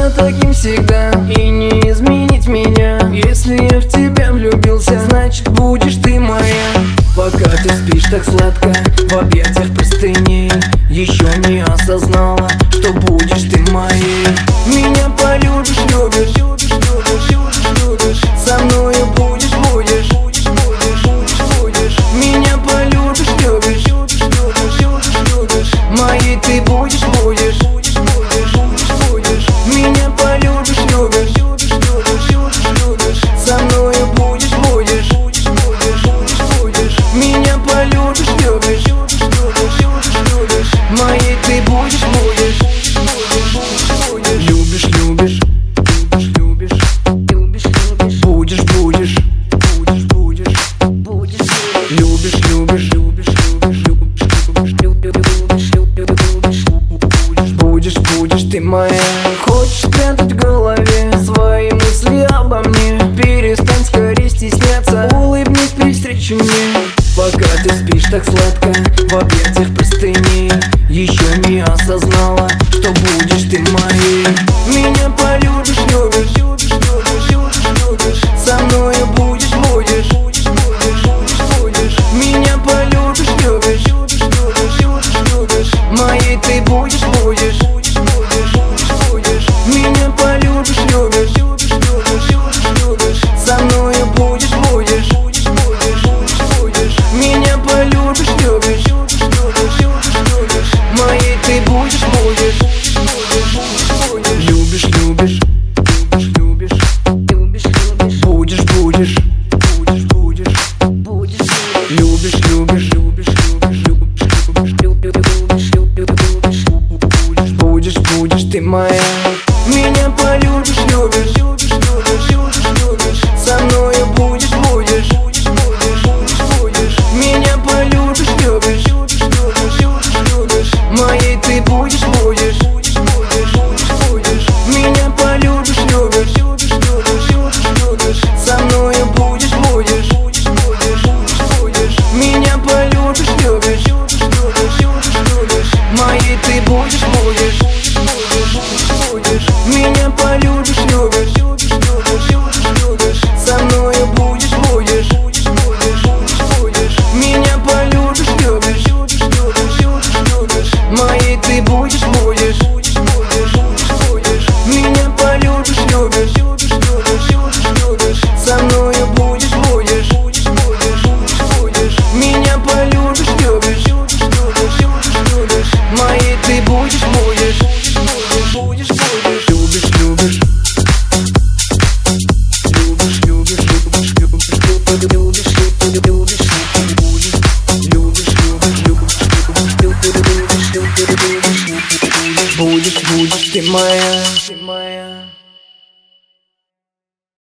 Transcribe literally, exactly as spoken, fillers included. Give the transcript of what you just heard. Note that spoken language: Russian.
останется таким всегда и не изменить меня. Если я в тебя влюбился, значит будешь ты моя. Пока ты спишь так сладко в объятиях простыней, еще не осознала, что будешь ты моей. Меня полюбишь, любишь, любишь, любишь, любишь, любишь. Со мною будешь, будешь, будешь, будешь, будешь. Меня полюбишь, любишь, любишь, любишь, любишь, любишь. Моей ты будешь, будешь, будешь, будешь, будешь. Меня полюбишь, любишь, любишь, любишь, любишь, любишь. Со мною будешь, будешь, будешь, будешь, будешь. Меня полюбишь, любишь, любишь, любишь, любишь. Моей ты будешь, будешь, будешь, будешь. Любишь, любишь, любишь, любишь, любишь. Будешь, будешь, будешь, будешь, будешь. Любишь, любишь, любишь, любишь, любишь, любишь, любишь. Будешь, будешь ты моя. Хочешь спрятать в голове свои мысли обо мне? Перестань скорее стесняться, улыбнись при встрече мне. Пока ты спишь так сладко в объятиях простыней, еще не осознала, что будешь ты моей. Меня полюбишь, любишь, любишь, любишь, любишь, любишь. Со мною будешь, будешь, будешь, будешь, будешь. Меня полюбишь, любишь, любишь, любишь, любишь, любишь. Моей ты будешь, будешь, будешь, будешь, будешь. Меня полюбишь, любишь, любишь, любишь, любишь, любишь. Со мною будешь, будешь, будешь, будешь, будешь. Меня полюбишь, любишь, любишь, любишь, любишь. Моей ты будешь, будешь, будешь, будешь. Любишь, любишь, любишь, любишь, любишь. Будешь, будешь, будешь, будешь, будешь. Любишь, любишь, любишь, любишь, любишь, любишь, любишь. Будешь, будешь ты моя. Меня полюбишь, любишь, любишь, любишь, любишь, любишь. Со мною будешь, будешь, будешь, будешь, будешь. Меня полюбишь, любишь, любишь, любишь, любишь, любишь. Моей ты будешь, будешь, будешь, будешь, будешь. Меня полюбишь, любишь, любишь, любишь, любишь, любишь. Со мною будешь, будешь, будешь, будешь, будешь. Меня полюбишь, любишь, любишь, любишь, любишь. Моей ты будешь, будешь, будешь, будешь. Меня полюбишь, любишь, любишь, любишь, любишь. Со мною будешь, будешь, будешь, будешь. Меня полюбишь, любишь, любишь, любишь, любишь. Моей ты будешь, будешь, будешь, будешь. Меня полюбишь, любишь, любишь, любишь, любишь. Со мною будешь, будешь, будешь, будешь. Меня полюбишь, любишь, любишь, любишь, любишь. Моей ты будешь, будешь, будешь, будешь, будешь. Любишь, любишь. Любишь, любишь, любишь, любишь, любишь, любишь, любишь, будешь. Любишь, любишь, любишь, любишь, любишь, любишь, любишь, будешь, будешь ты моя.